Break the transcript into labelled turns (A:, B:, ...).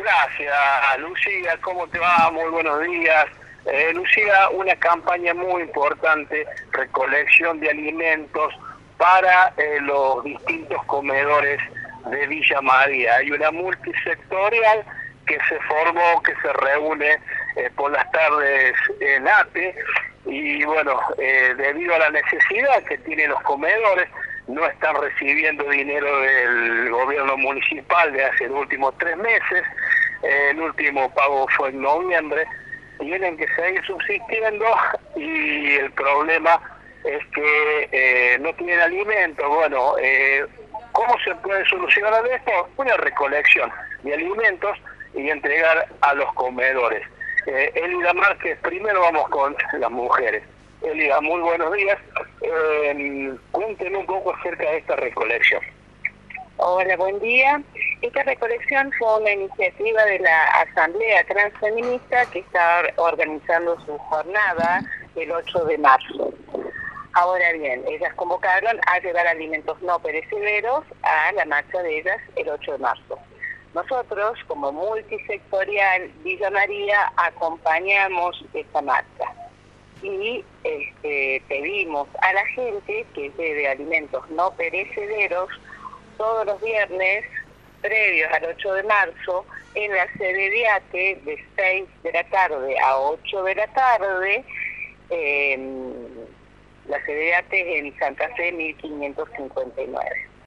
A: Gracias, Lucía. ¿Cómo te va? Muy buenos días. Lucía, una campaña muy importante, recolección de alimentos para los distintos comedores de Villa María. Hay una multisectorial que se formó, que se reúne por las tardes en ATE, y bueno, debido a la necesidad que tienen los comedores, no están recibiendo dinero del gobierno municipal de hace los últimos 3 meses. El último pago fue en noviembre. Tienen que seguir subsistiendo y el problema es que no tienen alimentos. Bueno, ¿cómo se puede solucionar esto? Una recolección de alimentos y entregar a los comedores. Elida Márquez, primero vamos con las mujeres. Elida, muy buenos días. Cuéntenme un poco acerca de esta recolección.
B: Hola, buen día. Esta recolección fue una iniciativa de la Asamblea Transfeminista que está organizando su jornada el 8 de marzo. Ahora bien, ellas convocaron a llevar alimentos no perecederos a la marcha de ellas el 8 de marzo. Nosotros, como multisectorial Villa María, acompañamos esta marcha y pedimos a la gente que lleve alimentos no perecederos todos los viernes previos al 8 de marzo en la sede de ATE de 6 de la tarde a 8 de la tarde. La sede de ATE es en Santa Fe 1559.